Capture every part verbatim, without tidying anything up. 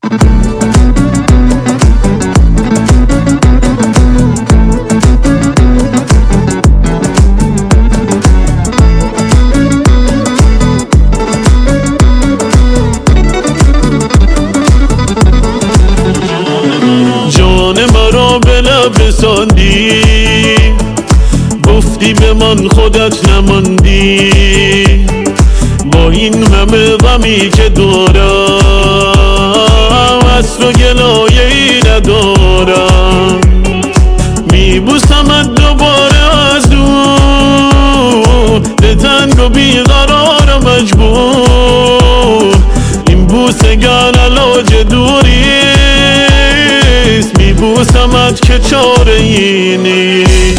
رساندی گفتی به من خودت نماندی، با این همه غمی که دارم اصل و گلایه ای ندارم. میبوسمت دوباره از دور، به تنگ و بیقرار مجبور، این بوسه گر علاج دوریست، میبوسمت که چاره ای نیست.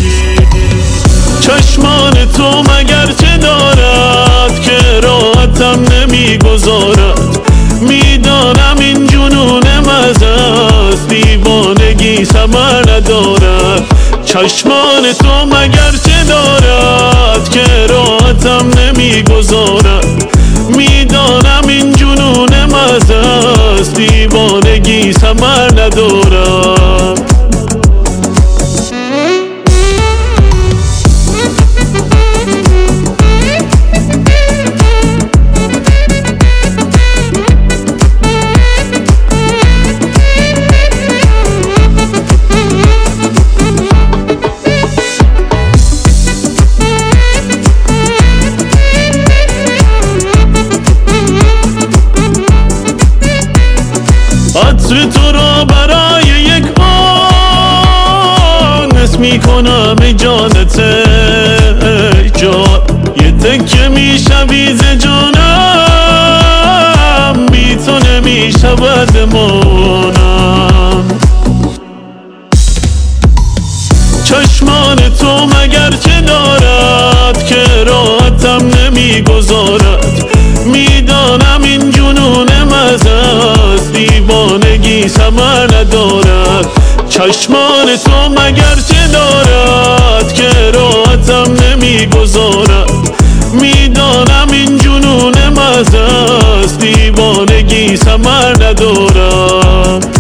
چشمان تو مگر چه دارد که راحتم نمیگذارد، میدانم این جنون مزه است، دیوانگی ثمر ندارد. چشمان تو مگر چه دارد که راحتم نمیگذارد، میدانم این جنون مزه است، دیوانگی ثمر ندارد. عطر تو را برای یک بار نصف میکنم ای جانت ای جان، یه تکه میشوی ز جانم، بی تو نمیشود بمانم. چشمان تو مگر چه دارد که راحتم نمیگذارد، میدانم این جنون مزه است، دیوانگی ثمر ندارد. چشمان تو مگر چه دارد که راحتم نمیگذارد، میدانم این جنون مزه است، دیوانگی ثمر ندارد.